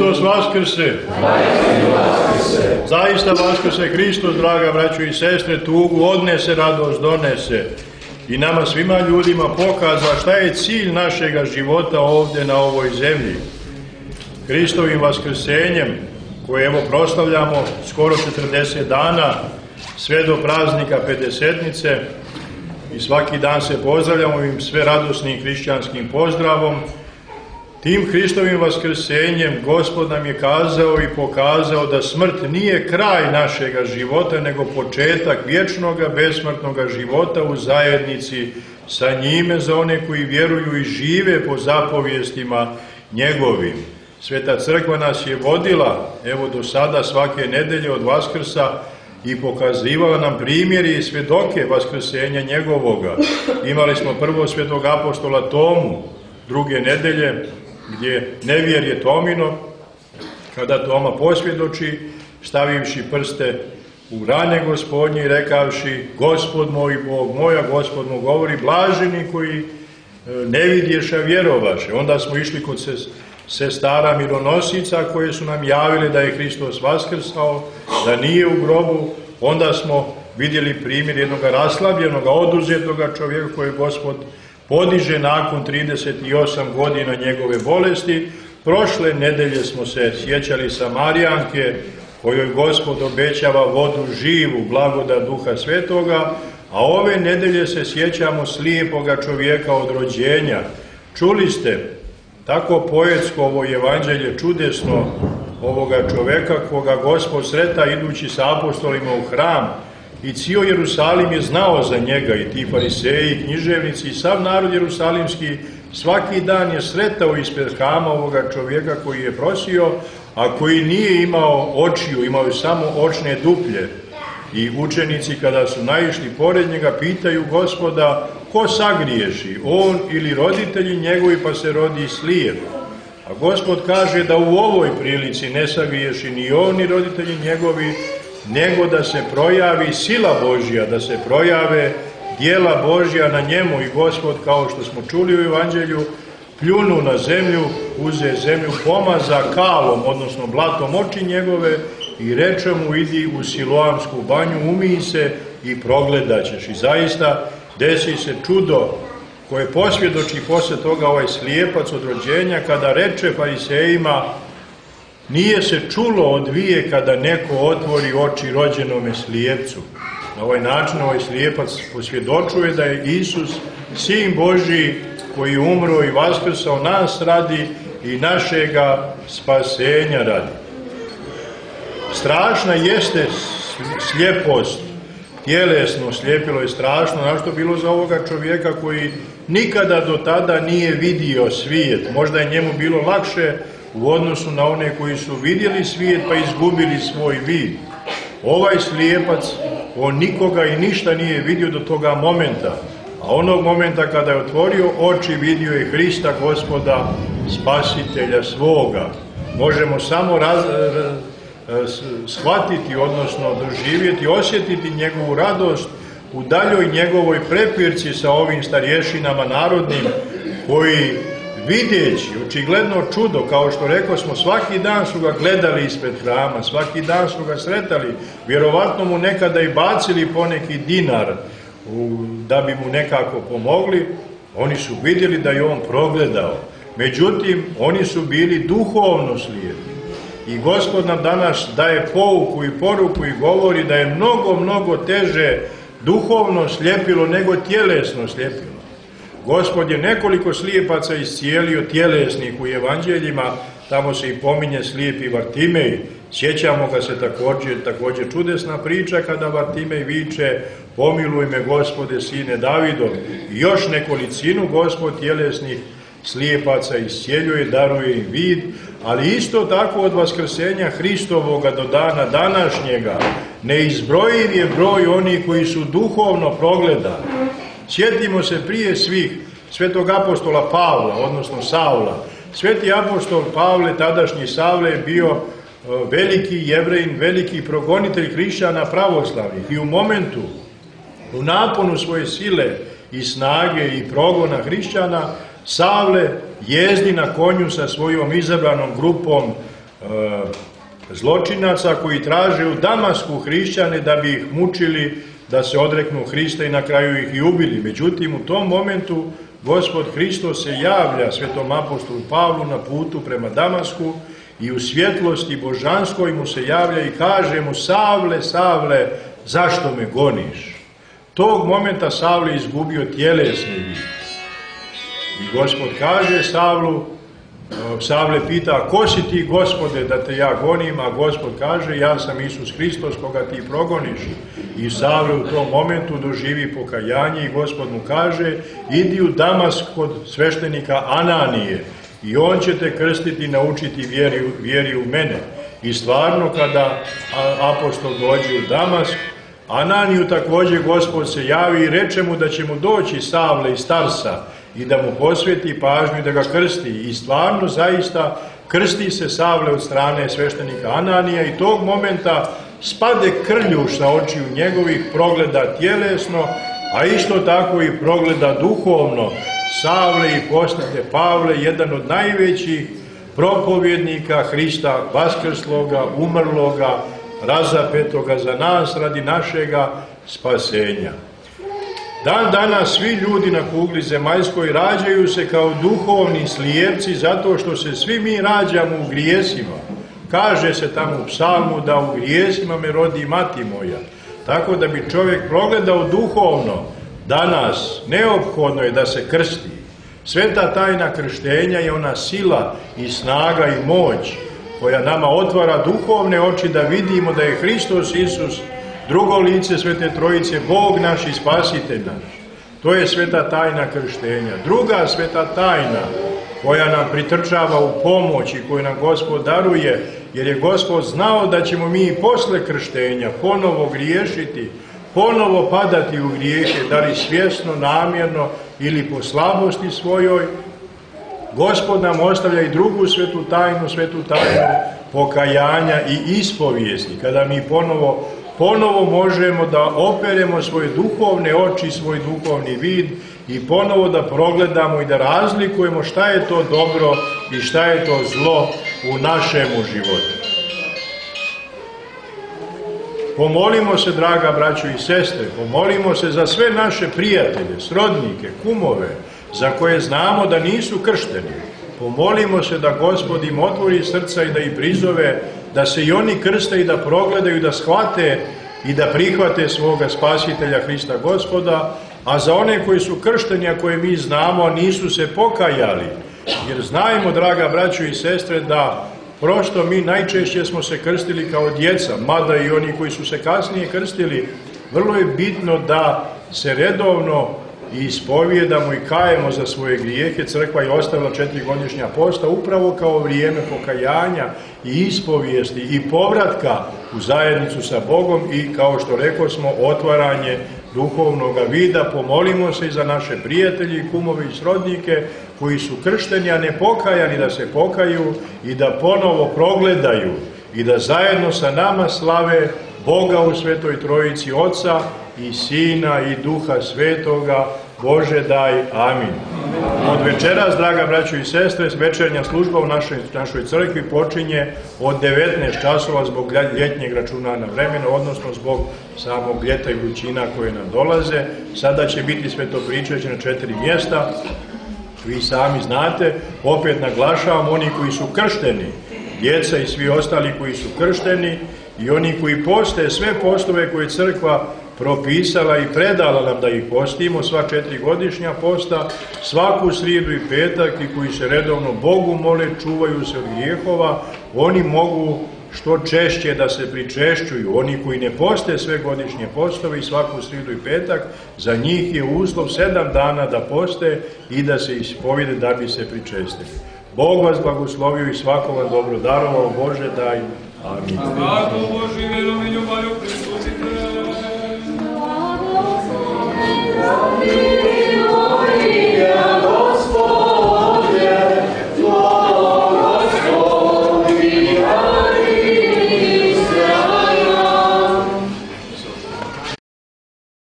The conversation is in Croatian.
Hristos vaskrse! Zaista vaskrse Hristos, draga braćo i sestre, tugu odnese, radost donese. I nama svima ljudima pokaza šta je cilj našega života ovdje na ovoj zemlji. Hristovim vaskrsenjem, koje evo proslavljamo skoro 40 dana, sve do praznika Pedesetnice, i svaki dan se pozdravljamo ovim sve radosnim hrišćanskim pozdravom. Tim Hristovim vaskrsenjem Gospod nam je kazao i pokazao da smrt nije kraj našega života, nego početak vječnoga, besmrtnoga života u zajednici sa njime za one koji vjeruju i žive po zapovijestima njegovim. Sveta crkva nas je vodila, evo do sada, svake nedelje od Vaskrsa i pokazivala nam primjeri i svjedoke vaskrsenja njegovoga. Imali smo prvo svetog apostola Tomu, druge nedelje, gdje nevjerje Tomino, kada Toma posvjedoči, stavivši prste u rane Gospodnje i rekavši: Gospod moj, Bog moj, a Gospod mu govori: blaženi koji ne vidješa, vjerovaše. Onda smo išli kod sestara mironosica koje su nam javile da je Hristos vaskrsao, da nije u grobu. Onda smo vidjeli primjer jednog raslabljenog, oduzetoga čovjeka koje Gospod podiže nakon 38 godina njegove bolesti. Prošle nedelje smo se sjećali Samarijanke, kojoj Gospod obećava vodu živu, blagodat Duha Svetoga, a ove nedelje se sjećamo slijepoga čovjeka od rođenja. Čuli ste tako poetsko ovo evanđelje, čudesno, ovoga čovjeka koga Gospod sreta idući sa apostolima u hram, i cijel Jerusalim je znao za njega, i ti fariseji, i književnici, i sav narod jerusalimski svaki dan je sretao ispred hrama ovoga čovjeka koji je prosio, a koji nije imao očiju, imao je samo očne duplje. I učenici kada su naišli pored njega pitaju Gospoda: ko sagriješi, on ili roditelji njegovi, pa se rodi slijep? A Gospod kaže da u ovoj prilici ne sagriješi ni on ni roditelji njegovi, nego da se projavi sila Božja, da se projave djela Božja na njemu. I Gospod, kao što smo čuli u evanđelju, pljunu na zemlju, uze zemlju, pomaza kalom, odnosno blatom oči njegove, i reče mu: idi u Siloamsku banju, umij se i progledat ćeš. I zaista desi se čudo koje posvjedoči poslije toga ovaj slijepac od rođenja, kada reče farisejima: nije se čulo od vije kada neko otvori oči rođenome slijepcu. Na ovaj način ovaj slijepac posvjedočuje da je Isus Sin Božji koji je umro i vaskrsao nas radi i našega spasenja radi. Strašna jeste slijepost, tjelesno slijepilo je strašno, našto bilo za ovoga čovjeka koji nikada do tada nije vidio svijet. Možda je njemu bilo lakše u odnosu na one koji su vidjeli svijet pa izgubili svoj vid. Ovaj slijepac, on nikoga i ništa nije vidio do toga momenta, a onog momenta kada je otvorio oči vidio je Hrista Gospoda, spasitelja svoga. Možemo samo shvatiti, odnosno doživjeti, osjetiti njegovu radost u daljoj njegovoj prepirci sa ovim starješinama narodnim, koji vidjeći očigledno čudo, kao što rekao smo, svaki dan su ga gledali ispred hrama, svaki dan su ga sretali, vjerovatno mu nekada i bacili poneki dinar da bi mu nekako pomogli. Oni su vidjeli da je on progledao, međutim oni su bili duhovno slijepi. I Gospod nam danas daje pouku i poruku i govori da je mnogo teže duhovno slijepilo nego tjelesno slijepilo. Gospod je nekoliko slijepaca iscijelio tjelesnih u evanđeljima, tamo se i pominje slijepi Vartimej. Sjećamo ga se također čudesna priča kada Vartimej viče: pomiluj me Gospode, sine Davidov. I još nekolicinu Gospod tjelesnih slijepaca iscijeljuje, daruje im vid, ali isto tako od vaskrsenja Hristovoga do dana današnjega neizbrojiv je broj onih koji su duhovno progledani. Sjetimo se prije svih svetog apostola Pavla, odnosno Savla. Sveti apostol Pavle, tadašnji Savle, je bio veliki Jevrejin, veliki progonitelj hrišćana pravoslavnih, i u momentu, u naponu svoje sile i snage i progona hrišćana, Savle jezdi na konju sa svojom izabranom grupom zločinaca koji traže u Damasku hrišćane da bi ih mučili, da se odreknu Hrista i na kraju ih i ubili. Međutim, u tom momentu Gospod Hristos se javlja svetom apostolu Pavlu na putu prema Damasku i u svjetlosti božanskoj mu se javlja i kaže mu: Savle, Savle, zašto me goniš? Tog momenta Savle izgubio tjelesni vid. I Gospod kaže Savlu, Savle pita: ko si ti, Gospode, da te ja gonim? A Gospod kaže: ja sam Isus Hristos koga ti progoniš. I Savle u tom momentu doživi pokajanje i Gospod mu kaže: idi u Damask kod sveštenika Ananije i on će te krstiti i naučiti vjeri u mene. I stvarno, kada apostol dođe u Damask, Ananiju također Gospod se javi i reče mu da će mu doći Savle iz Tarsa i da mu posveti pažnju i da ga krsti. I stvarno, zaista, krsti se Savle od strane sveštenika Ananija i tog momenta spade krljuš sa očiju njegovih, progleda tjelesno, a isto tako i progleda duhovno. Savle i postane Pavle, jedan od najvećih propovjednika Hrista vaskrsloga, umrloga, razapetoga za nas radi našega spasenja. Dan danas svi ljudi na kugli zemaljskoj rađaju se kao duhovni slijepci zato što se svi mi rađamo u grijesima. Kaže se tamo u psalmu da u grijesima me rodi mati moja. Tako da bi čovjek progledao duhovno danas, neophodno je da se krsti. Sveta tajna krštenja je ona sila i snaga i moć koja nama otvara duhovne oči da vidimo da je Hristos Isus, drugo lice Svete Trojice, Bog naš i Spasitelj naš. To je sveta tajna krštenja. Druga sveta tajna koja nam pritrčava u pomoć i koju nam Gospod daruje, jer je Gospod znao da ćemo mi i posle krštenja ponovo griješiti, ponovo padati u grijehe, da li svjesno, namjerno ili po slabosti svojoj. Gospod nam ostavlja i drugu svetu tajnu pokajanja i ispovijesti, kada mi ponovo možemo da operemo svoje duhovne oči, svoj duhovni vid i ponovo da progledamo i da razlikujemo šta je to dobro i šta je to zlo u našemu životu. Pomolimo se, draga braćo i sestre, pomolimo se za sve naše prijatelje, srodnike, kumove, za koje znamo da nisu kršteni. Pomolimo se da Gospod im otvori srca i da ih prizove, da se i oni krste i da progledaju, da shvate i da prihvate svoga Spasitelja Hrista Gospoda, a za one koji su kršteni, a koje mi znamo, a nisu se pokajali, jer znajmo, draga braćo i sestre, da prosto mi najčešće smo se krstili kao djeca, mada i oni koji su se kasnije krstili, vrlo je bitno da se redovno ispovijedamo i kajemo za svoje grijehe. Crkva je ostavila 4-godišnja posta upravo kao vrijeme pokajanja i ispovijesti i povratka u zajednicu sa Bogom i, kao što rekosmo, otvaranje duhovnog vida. Pomolimo se i za naše prijatelje i kumove i srodnike koji su kršteni, a ne pokajani, da se pokaju i da ponovo progledaju i da zajedno sa nama slave Boga u Svetoj Trojici, Oca i Sina i Duha Svetoga. Bože daj, amin. Od večeras, draga braćo i sestre, večernja služba u našoj crkvi počinje od 19 časova zbog ljetnjeg računa na vremena, odnosno zbog samog ljeta i vrućina koje nam dolaze. Sada će biti svetopričešće na 4 mjesta. Vi sami znate, opet naglašavam, oni koji su kršteni, djeca i svi ostali koji su kršteni i oni koji poste sve postove koje crkva propisala i predala nam da ih postimo, sva 4-godišnja posta, svaku srijedu i petak, i koji se redovno Bogu mole, čuvaju se od grijehova, oni mogu što češće da se pričešćuju. Oni koji ne poste sve godišnje postove i svaku srijedu i petak, za njih je uslov 7 dana da poste i da se ispovjede da bi se pričestili. Bog vas blagoslovio i svako vam dobro darovao. Bože daj. Amin.